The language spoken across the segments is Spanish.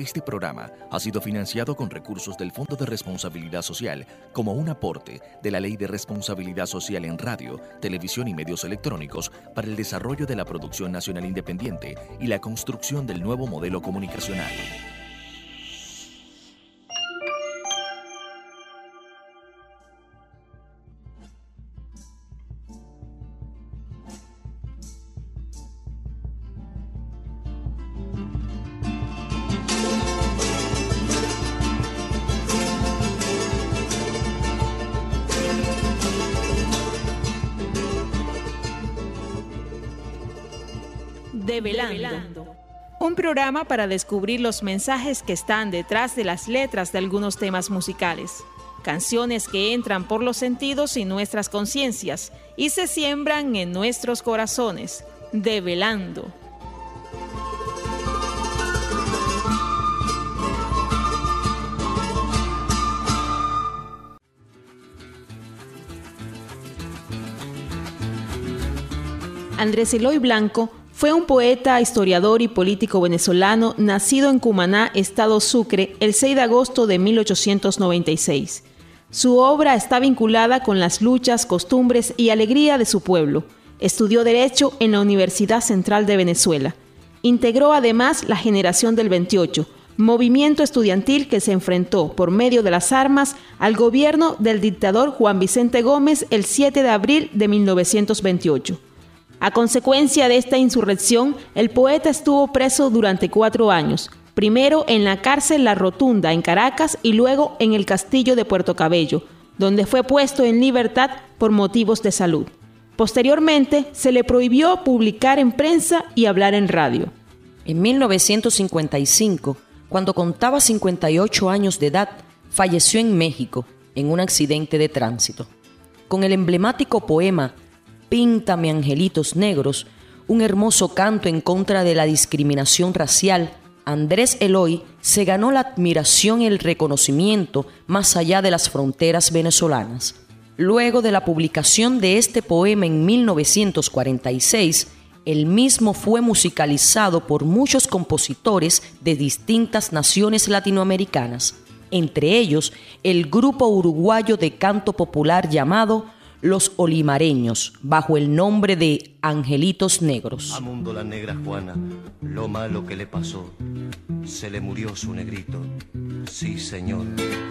Este programa ha sido financiado con recursos del Fondo de Responsabilidad Social como un aporte de la Ley de Responsabilidad Social en Radio, Televisión y Medios Electrónicos para el desarrollo de la producción nacional independiente y la construcción del nuevo modelo comunicacional. Develando. Un programa para descubrir los mensajes que están detrás de las letras de algunos temas musicales. Canciones que entran por los sentidos y nuestras conciencias y se siembran en nuestros corazones. Develando. Andrés Eloy Blanco fue un poeta, historiador y político venezolano nacido en Cumaná, estado Sucre, el 6 de agosto de 1896. Su obra está vinculada con las luchas, costumbres y alegría de su pueblo. Estudió Derecho en la Universidad Central de Venezuela. Integró además la Generación del 28, movimiento estudiantil que se enfrentó por medio de las armas al gobierno del dictador Juan Vicente Gómez el 7 de abril de 1928. A consecuencia de esta insurrección, el poeta estuvo preso durante 4 años, primero en la cárcel La Rotunda en Caracas y luego en el castillo de Puerto Cabello, donde fue puesto en libertad por motivos de salud. Posteriormente, se le prohibió publicar en prensa y hablar en radio. En 1955, cuando contaba 58 años de edad, falleció en México en un accidente de tránsito. Con el emblemático poema Píntame angelitos negros, un hermoso canto en contra de la discriminación racial, Andrés Eloy se ganó la admiración y el reconocimiento más allá de las fronteras venezolanas. Luego de la publicación de este poema en 1946, el mismo fue musicalizado por muchos compositores de distintas naciones latinoamericanas, entre ellos el grupo uruguayo de canto popular llamado Los Olimareños, bajo el nombre de Angelitos Negros. A Mundo la negra Juana, lo malo que le pasó, se le murió su negrito, sí señor.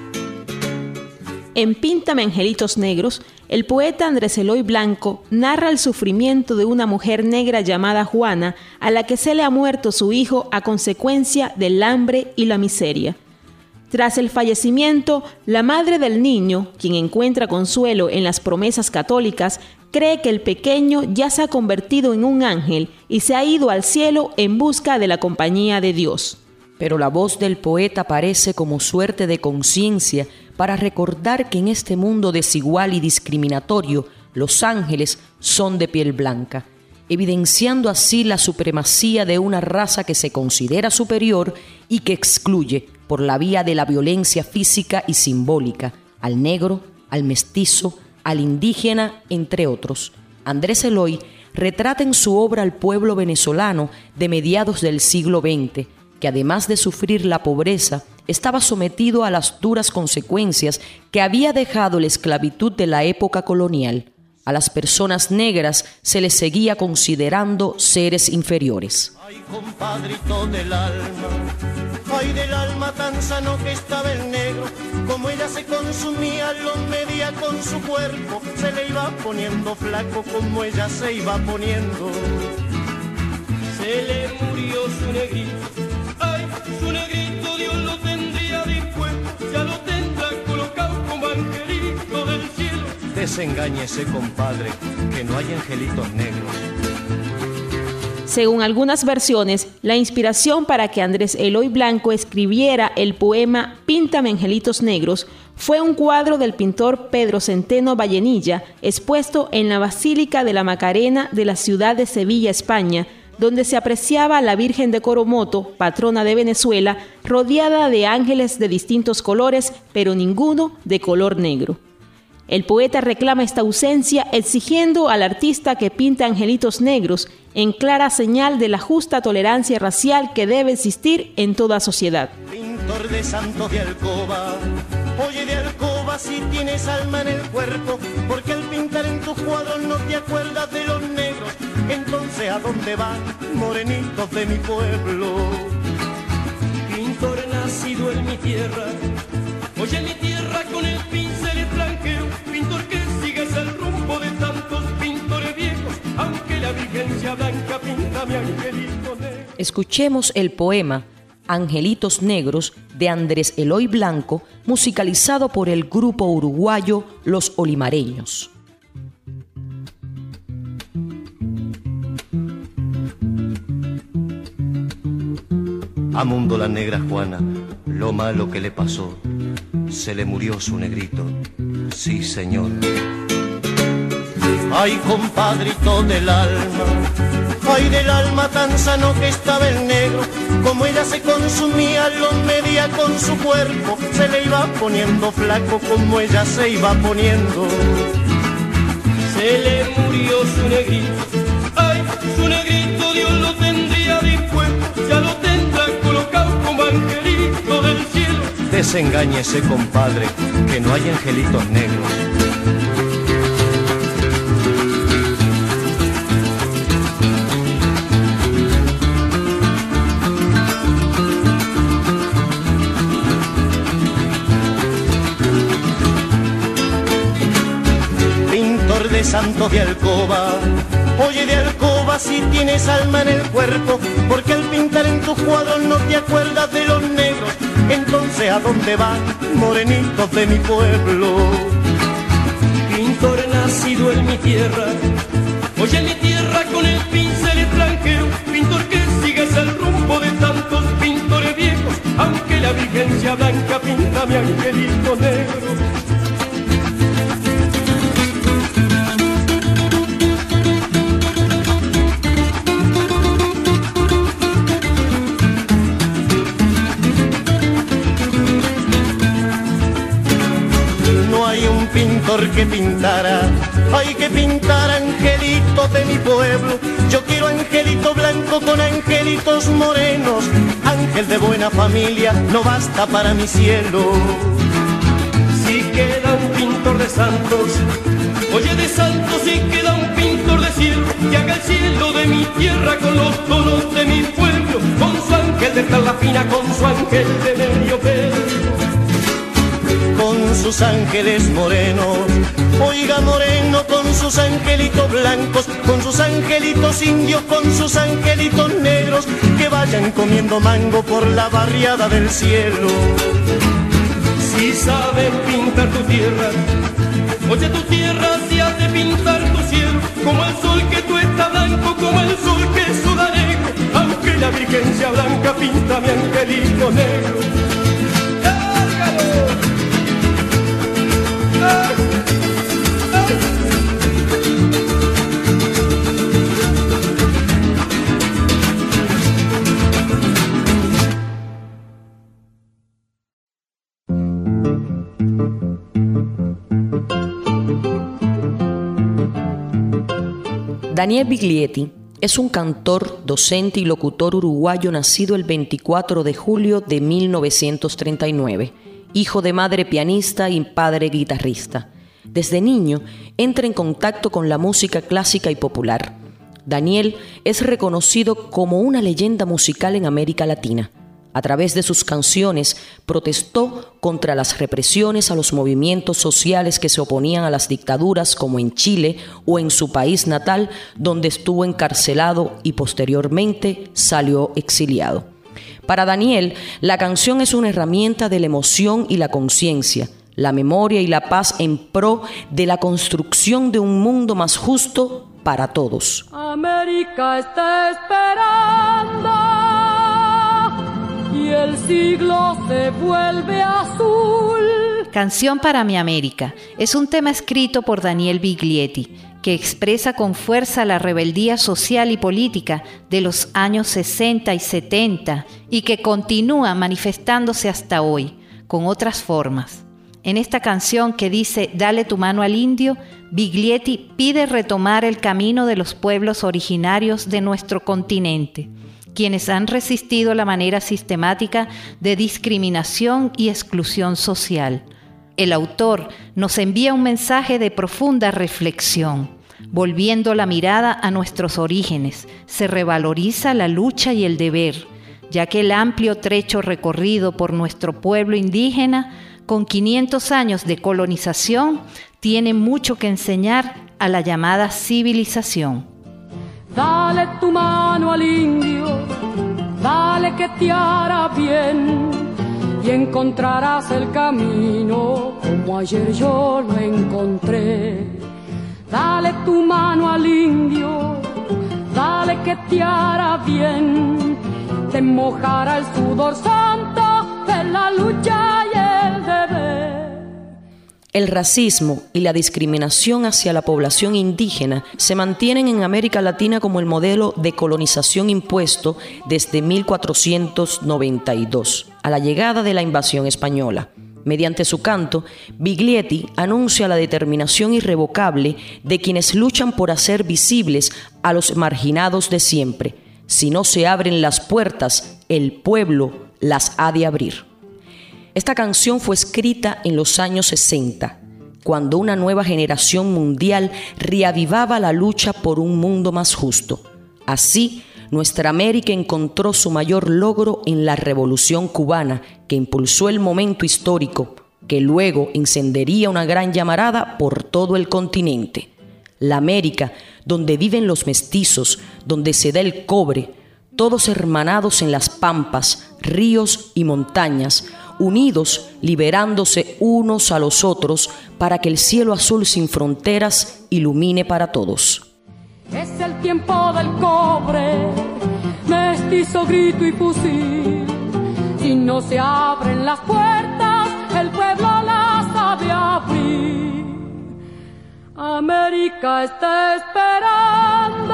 En Píntame angelitos negros, el poeta Andrés Eloy Blanco narra el sufrimiento de una mujer negra llamada Juana, a la que se le ha muerto su hijo a consecuencia del hambre y la miseria. Tras el fallecimiento, la madre del niño, quien encuentra consuelo en las promesas católicas, cree que el pequeño ya se ha convertido en un ángel y se ha ido al cielo en busca de la compañía de Dios. Pero la voz del poeta parece como suerte de conciencia para recordar que en este mundo desigual y discriminatorio, los ángeles son de piel blanca, evidenciando así la supremacía de una raza que se considera superior y que excluye, por la vía de la violencia física y simbólica, al negro, al mestizo, al indígena, entre otros. Andrés Eloy retrata en su obra al pueblo venezolano de mediados del siglo XX, que además de sufrir la pobreza, estaba sometido a las duras consecuencias que había dejado la esclavitud de la época colonial. A las personas negras se les seguía considerando seres inferiores. Ay, compadrito del alma tan sano que estaba el negro, como ella se consumía, lo medía con su cuerpo, se le iba poniendo flaco como ella se iba poniendo. Se le murió su negrito, ay, su negrito Dios lo tendría dispuesto, ya lo tendrá colocado como angelito del cielo. Desengáñese, compadre, que no hay angelitos negros. Según algunas versiones, la inspiración para que Andrés Eloy Blanco escribiera el poema Píntame angelitos negros fue un cuadro del pintor Pedro Centeno Vallenilla, expuesto en la Basílica de la Macarena de la ciudad de Sevilla, España, donde se apreciaba a la Virgen de Coromoto, patrona de Venezuela, rodeada de ángeles de distintos colores, pero ninguno de color negro. El poeta reclama esta ausencia exigiendo al artista que pinta angelitos negros en clara señal de la justa tolerancia racial que debe existir en toda sociedad. Pintor de santos de alcoba, oye de alcoba si tienes alma en el cuerpo, porque al pintar en tus cuadros no te acuerdas de los negros, entonces ¿a dónde van, morenitos de mi pueblo? Pintor nacido en mi tierra, oye en mi tierra con el pincel extranjero, pintor que sigues el rumbo de tantos pintores viejos, aunque la Virgencia Blanca pinta mi angelito negro. Escuchemos el poema Angelitos Negros de Andrés Eloy Blanco, musicalizado por el grupo uruguayo Los Olimareños. A Mundo la negra Juana, lo malo que le pasó, se le murió su negrito, sí señor. Ay, compadrito del alma, ay del alma tan sano que estaba el negro, como ella se consumía, lo medía con su cuerpo, se le iba poniendo flaco como ella se iba poniendo. Se le murió su negrito, ay, su negrito Dios lo tendría dispuesto, ya lo tendrá colocado como angelito del cielo. Desengáñese, compadre, que no hay angelitos negros. De santos de alcoba, oye de alcoba si tienes alma en el cuerpo, porque al pintar en tus cuadros no te acuerdas de los negros, entonces ¿a dónde van, morenitos de mi pueblo? Pintor nacido en mi tierra, oye en mi tierra con el pincel extranjero, pintor que sigues el rumbo de tantos pintores viejos, aunque la Virgencia Blanca pinta mi angelito negro. Pintor que pintara, hay que pintar angelitos de mi pueblo. Yo quiero angelito blanco con angelitos morenos, ángel de buena familia no basta para mi cielo. Si queda un pintor de santos, oye de santos, si queda un pintor de cielo, que haga el cielo de mi tierra con los tonos de mi pueblo, con su ángel de perla fina, con su ángel de medio pelo. Con sus ángeles morenos, oiga moreno, con sus angelitos blancos, con sus angelitos indios, con sus angelitos negros, que vayan comiendo mango por la barriada del cielo. Si sabes pintar tu tierra, oye tu tierra si has de pintar tu cielo, como el sol que tú estás blanco, como el sol que suda negro, aunque la Virgencia Blanca pinta mi angelito negro. ¡Cárgalo! Daniel Biglietti es un cantor, docente y locutor uruguayo nacido el 24 de julio de 1939, hijo de madre pianista y padre guitarrista. Desde niño entra en contacto con la música clásica y popular. Daniel es reconocido como una leyenda musical en América Latina. A través de sus canciones protestó contra las represiones a los movimientos sociales que se oponían a las dictaduras, como en Chile o en su país natal, donde estuvo encarcelado y posteriormente salió exiliado. Para Daniel, la canción es una herramienta de la emoción y la conciencia, la memoria y la paz en pro de la construcción de un mundo más justo para todos. América está esperando y el siglo se vuelve azul. Canción para mi América es un tema escrito por Daniel Biglietti, que expresa con fuerza la rebeldía social y política de los años 60 y 70 y que continúa manifestándose hasta hoy, con otras formas. En esta canción que dice Dale tu mano al indio, Biglietti pide retomar el camino de los pueblos originarios de nuestro continente, quienes han resistido la manera sistemática de discriminación y exclusión social. El autor nos envía un mensaje de profunda reflexión. Volviendo la mirada a nuestros orígenes, se revaloriza la lucha y el deber, ya que el amplio trecho recorrido por nuestro pueblo indígena, con 500 años de colonización, tiene mucho que enseñar a la llamada civilización. Dale tu mano al indio, dale que te hará bien, y encontrarás el camino como ayer yo lo encontré. Dale tu mano al indio, dale que te hará bien, te mojará el sudor santo de la lucha y el deber. El racismo y la discriminación hacia la población indígena se mantienen en América Latina como el modelo de colonización impuesto desde 1492, a la llegada de la invasión española. Mediante su canto, Biglietti anuncia la determinación irrevocable de quienes luchan por hacer visibles a los marginados de siempre. Si no se abren las puertas, el pueblo las ha de abrir. Esta canción fue escrita en los años 60, cuando una nueva generación mundial reavivaba la lucha por un mundo más justo. Así, nuestra América encontró su mayor logro en la Revolución Cubana, que impulsó el momento histórico, que luego encendería una gran llamarada por todo el continente. La América, donde viven los mestizos, donde se da el cobre, todos hermanados en las pampas, ríos y montañas, unidos, liberándose unos a los otros para que el cielo azul sin fronteras ilumine para todos. Es el tiempo del cobre, mestizo, grito y fusil. Si no se abren las puertas, el pueblo las ha de abrir. América está esperando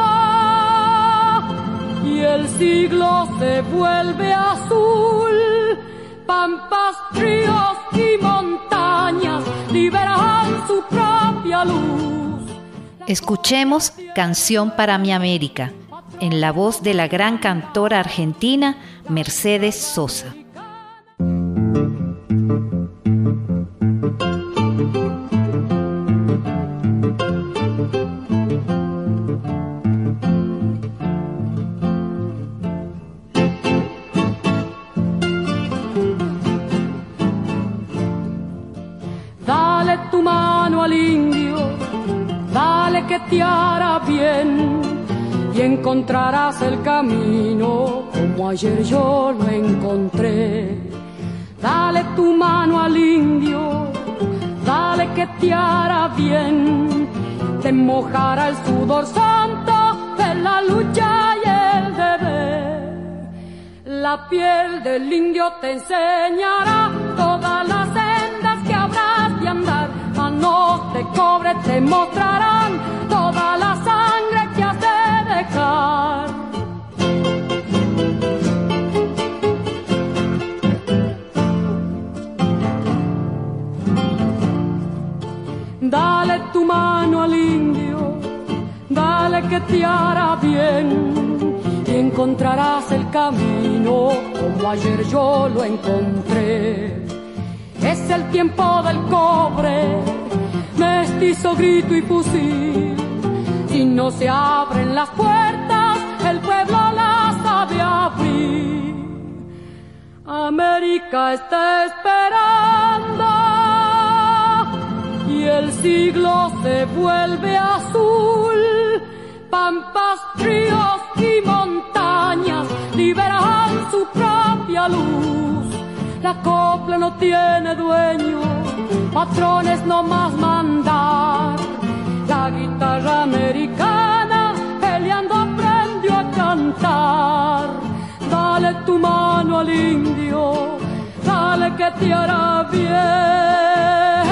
y el siglo se vuelve azul. Pampas, ríos y montañas liberan su propia luz. Escuchemos Canción para mi América, en la voz de la gran cantora argentina Mercedes Sosa. Dale tu mano al indio, dale que te hará bien, y encontrarás el camino como ayer yo lo encontré. Dale tu mano al indio, dale que te hará bien, te mojará el sudor santo de la lucha y el deber. La piel del indio te enseñará todas las sendas que habrás de andar, manos de cobre te mostrarán toda la sangre que has de dejar. Dale tu mano al indio, dale que te hará bien, y encontrarás el camino como ayer yo lo encontré. Es el tiempo del cobre, mestizo, grito y fusil. Si no se abren las puertas, el pueblo las ha de abrir. América está esperando y el siglo se vuelve azul. Pampas, ríos y montañas liberan su propia luz. La copla no tiene dueño, patrones no más mandar. La guitarra americana peleando aprendió a cantar. Dale tu mano al indio, dale que te hará bien.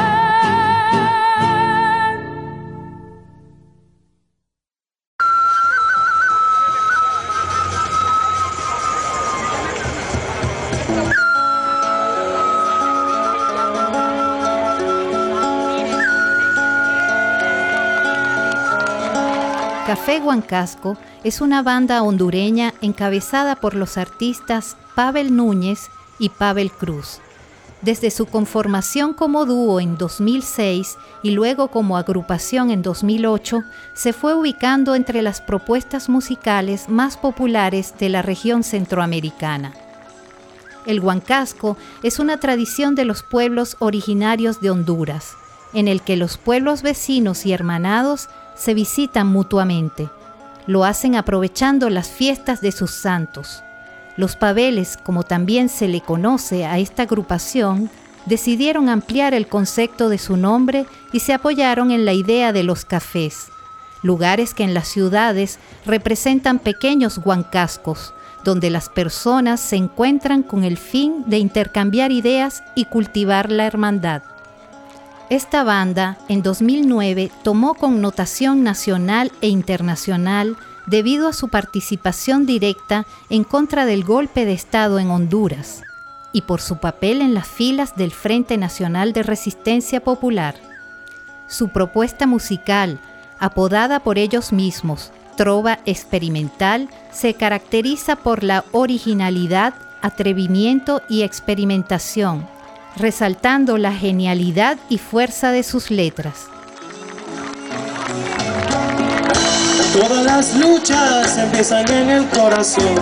Café Huancasco es una banda hondureña encabezada por los artistas Pavel Núñez y Pavel Cruz. Desde su conformación como dúo en 2006 y luego como agrupación en 2008, se fue ubicando entre las propuestas musicales más populares de la región centroamericana. El huancasco es una tradición de los pueblos originarios de Honduras, en el que los pueblos vecinos y hermanados se visitan mutuamente. Lo hacen aprovechando las fiestas de sus santos. Los Paveles, como también se le conoce a esta agrupación, decidieron ampliar el concepto de su nombre y se apoyaron en la idea de los cafés, lugares que en las ciudades representan pequeños huancascos, donde las personas se encuentran con el fin de intercambiar ideas y cultivar la hermandad. Esta banda, en 2009, tomó connotación nacional e internacional debido a su participación directa en contra del golpe de Estado en Honduras y por su papel en las filas del Frente Nacional de Resistencia Popular. Su propuesta musical, apodada por ellos mismos Trova Experimental, se caracteriza por la originalidad, atrevimiento y experimentación, resaltando la genialidad y fuerza de sus letras. Todas las luchas empiezan en el corazón,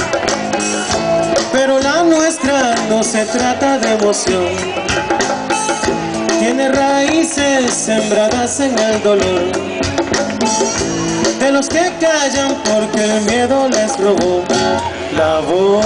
pero la nuestra no se trata de emoción. Tiene raíces sembradas en el dolor, de los que callan porque el miedo les robó la voz.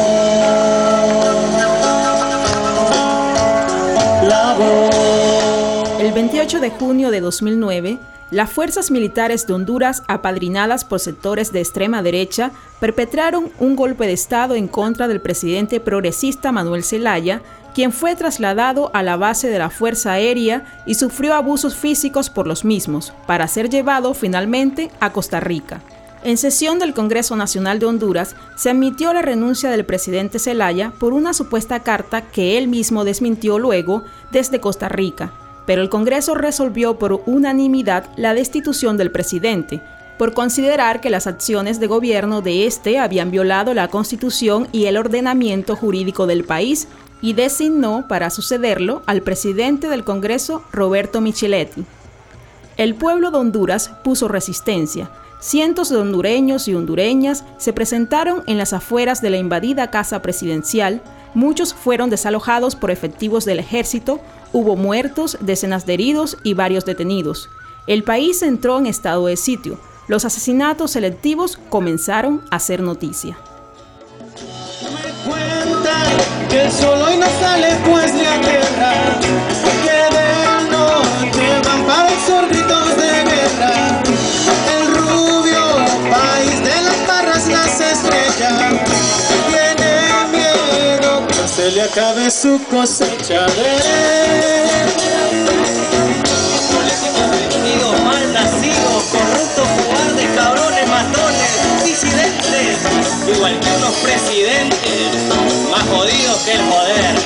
La voz. El 28 de junio de 2009, las fuerzas militares de Honduras, apadrinadas por sectores de extrema derecha, perpetraron un golpe de Estado en contra del presidente progresista Manuel Zelaya, quien fue trasladado a la base de la Fuerza Aérea y sufrió abusos físicos por los mismos, para ser llevado finalmente a Costa Rica. En sesión del Congreso Nacional de Honduras, se admitió la renuncia del presidente Zelaya por una supuesta carta que él mismo desmintió luego desde Costa Rica, pero el Congreso resolvió por unanimidad la destitución del presidente, por considerar que las acciones de gobierno de este habían violado la Constitución y el ordenamiento jurídico del país, y designó para sucederlo al presidente del Congreso, Roberto Micheletti. El pueblo de Honduras puso resistencia. Cientos de hondureños y hondureñas se presentaron en las afueras de la invadida casa presidencial. Muchos fueron desalojados por efectivos del ejército, hubo muertos, decenas de heridos y varios detenidos. El país entró en estado de sitio. Los asesinatos selectivos comenzaron a ser noticia. Me cuentan que el sol hoy no sale pues de la tierra, que del norte van para el sur gritos de guerra. El rubio país de las barras, las estrellas, tiene miedo que se le acabe su cosecha de políticos vendidos, mal nacidos, corruptos, cobardes, cabrones, matones, disidentes, igual que unos presidentes, más jodidos que el poder.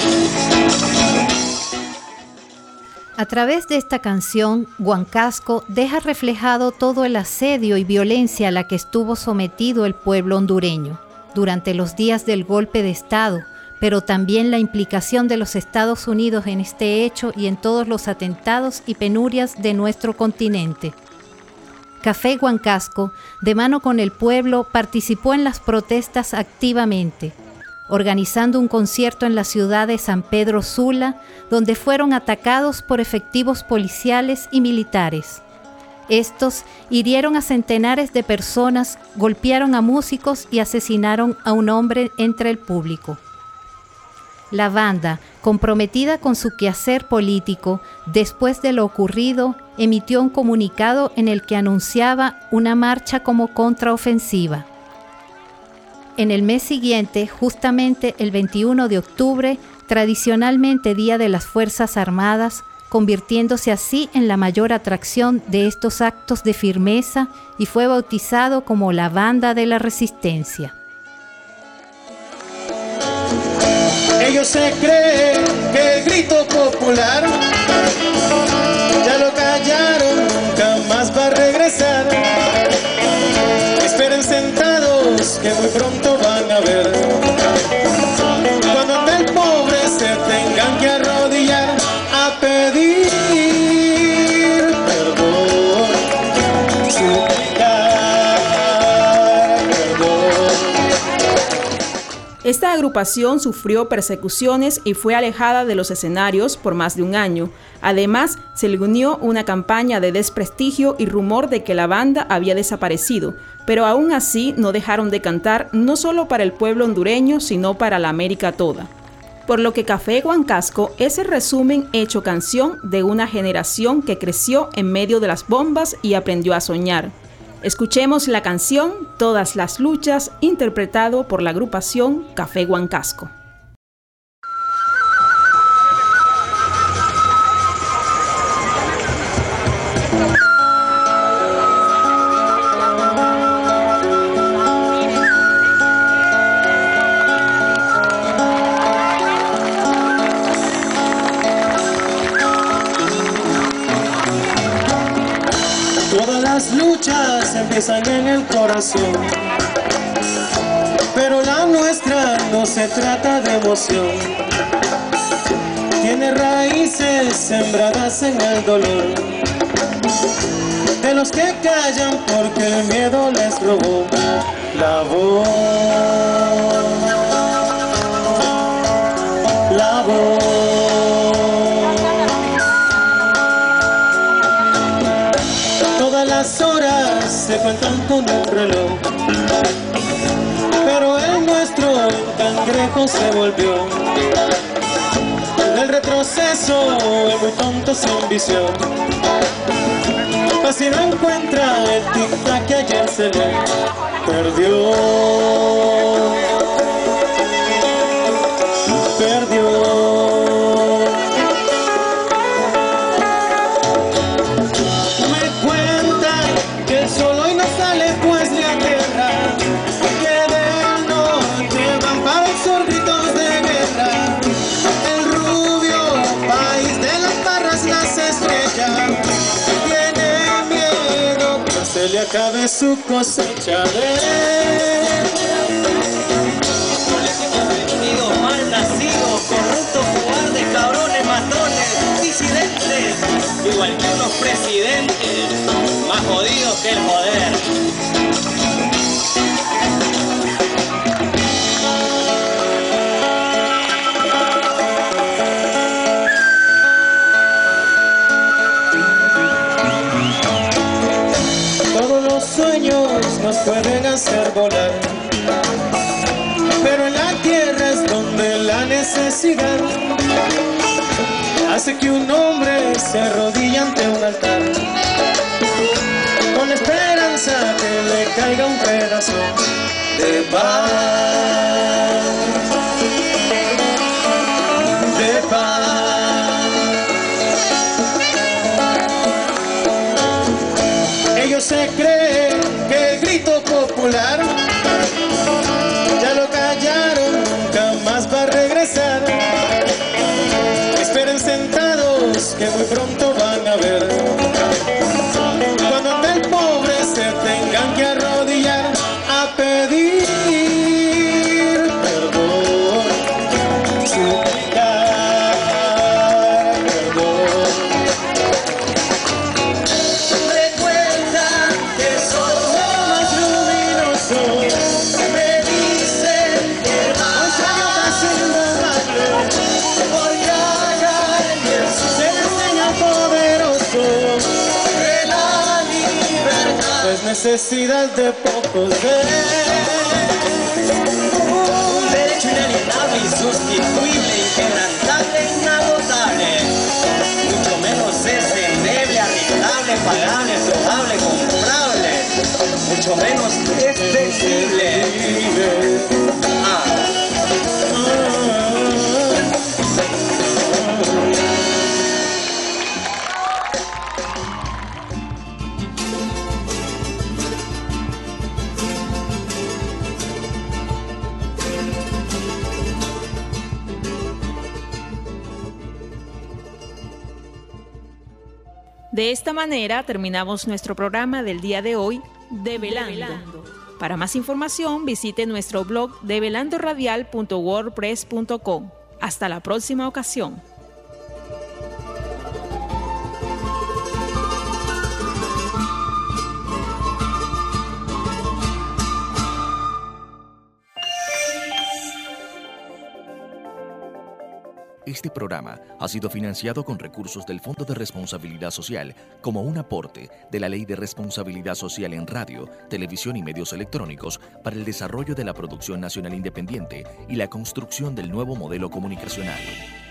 A través de esta canción, Huancasco deja reflejado todo el asedio y violencia a la que estuvo sometido el pueblo hondureño durante los días del golpe de Estado, pero también la implicación de los Estados Unidos en este hecho y en todos los atentados y penurias de nuestro continente. Café Huancasco, de mano con el pueblo, participó en las protestas activamente, organizando un concierto en la ciudad de San Pedro Sula, donde fueron atacados por efectivos policiales y militares. Estos hirieron a centenares de personas, golpearon a músicos y asesinaron a un hombre entre el público. La banda, comprometida con su quehacer político, después de lo ocurrido, emitió un comunicado en el que anunciaba una marcha como contraofensiva. En el mes siguiente, justamente el 21 de octubre, tradicionalmente Día de las Fuerzas Armadas, convirtiéndose así en la mayor atracción de estos actos de firmeza, y fue bautizado como la Banda de la Resistencia. Ellos se creen que el grito popular ya lo callaron, nunca más va a regresar. muy pronto van a ver. Cuando ante el pobre se tengan que arrodillar a pedir perdón, suplicar perdón. Esta agrupación sufrió persecuciones y fue alejada de los escenarios por más de un año. Además, se le unió una campaña de desprestigio y rumor de que la banda había desaparecido, pero aún así no dejaron de cantar no solo para el pueblo hondureño, sino para la América toda. Por lo que Café Huancasco es el resumen hecho canción de una generación que creció en medio de las bombas y aprendió a soñar. Escuchemos la canción Todas las luchas, interpretado por la agrupación Café Huancasco. Las luchas empiezan en el corazón, pero la nuestra no se trata de emoción. Tiene raíces sembradas en el dolor, de los que callan porque el miedo les robó la voz. La voz. Las horas se cuentan con el reloj, pero el nuestro cangrejo se volvió. Del retroceso el muy tonto sin visión, así no encuentra el tic-tac que ayer se le perdió. Le acabe su cosecha de políticos venidos, mal nacidos, corruptos, cobardes, cabrones, matones, disidentes, igual que unos presidentes, más jodidos que el poder. Nos pueden hacer volar, pero en la tierra es donde la necesidad hace que un hombre se arrodille ante un altar, con la esperanza que le caiga un pedazo de paz, de paz. Ellos se creen que el grito popular ya lo callaron, nunca más va a regresar. Esperen sentados que muy pronto van a ver, cuando ante el pobre se tengan que arrodillar a pedir perdón, suplicar perdón. Me dicen que hoy se está siendo amable, porque allá se enseña poderoso que la libertad es necesidad de pocos de un derecho inalienable, insustituible, inquebrantable, inagotable, mucho menos es endeble, arrendable, pagable, flojable, comprable, mucho menos es flexible. De esta manera terminamos nuestro programa del día de hoy, Develando. Para más información, visite nuestro blog develandoradial.wordpress.com. Hasta la próxima ocasión. Este programa ha sido financiado con recursos del Fondo de Responsabilidad Social como un aporte de la Ley de Responsabilidad Social en Radio, Televisión y Medios Electrónicos para el desarrollo de la producción nacional independiente y la construcción del nuevo modelo comunicacional.